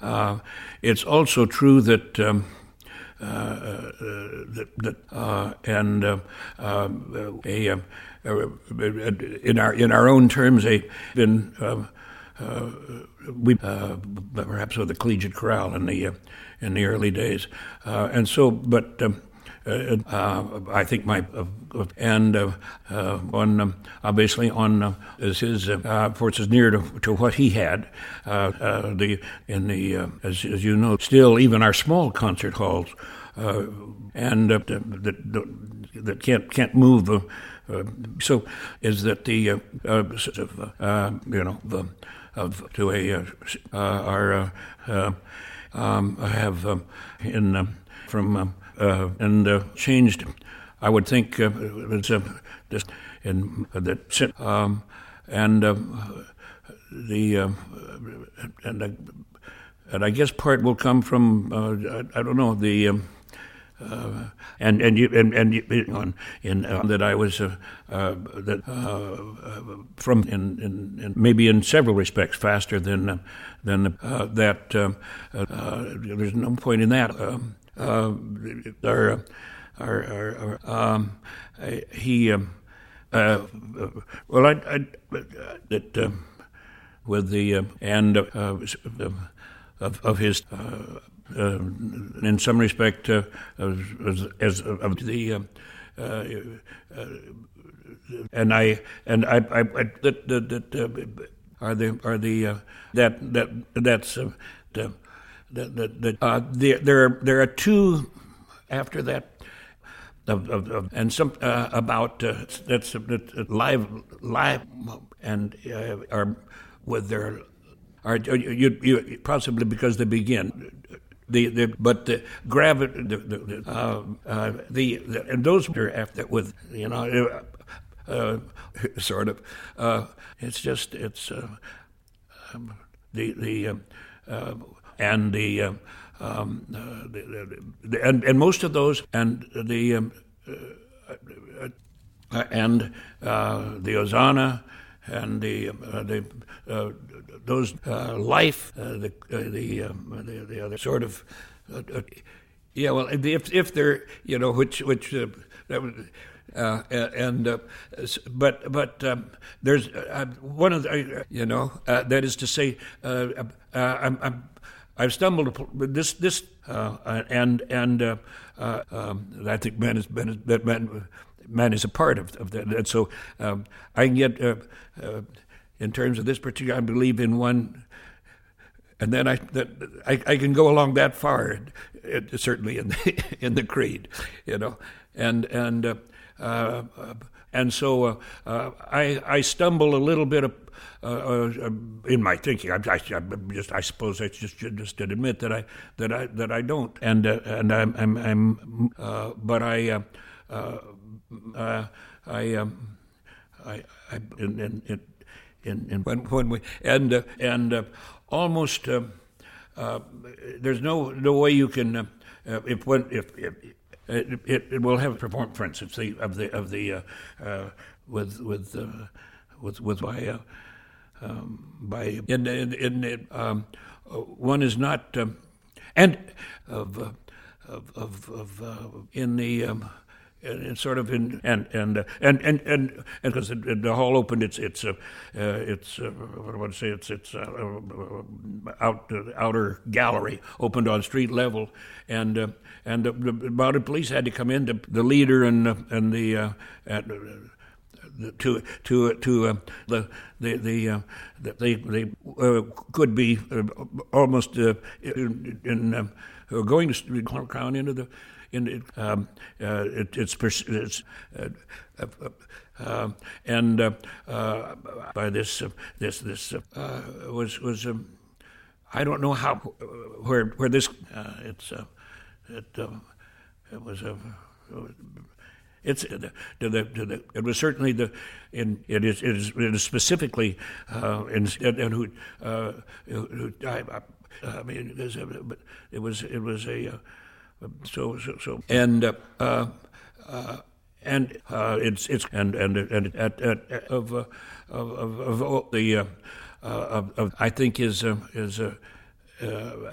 It's also true that in our own terms, we perhaps with the collegiate chorale in the early days, and so, but. I think obviously on is his forces near to what he had. As you know, still even our small concert halls that can't move. So is that the changed. I would think it's just in that and I guess part will come from I don't know the. That I was from in maybe in several respects faster than that. There's no point in that. With the and of his. In some respect, as of the and I there are two after that and some about that's live and are with their are you possibly because they begin. But the gravity, and those are after with sort of. It's just and most of those and the Hosanna and those life the other sort of well if they're which that would but there's one of the that is to say I've stumbled upon this and I think man is a part of that, and so I can get in terms of this particular, I believe in one, and then I can go along that far, certainly in the creed, and so I stumble a little bit in my thinking. I suppose I should just admit that I don't, and I'm but when we and almost there's no way you can if it will have a performance, for instance, by one is not and of in the. And sort of in and because the hall opened, it's what do I want to say? It's outer gallery opened on street level, and the mounted police had to come in to the leader and the. They could be almost in going to crown into the. By this was I don't know how where this it was it's it was certainly it is specifically and who I mean it was a. So and it's and of the I think is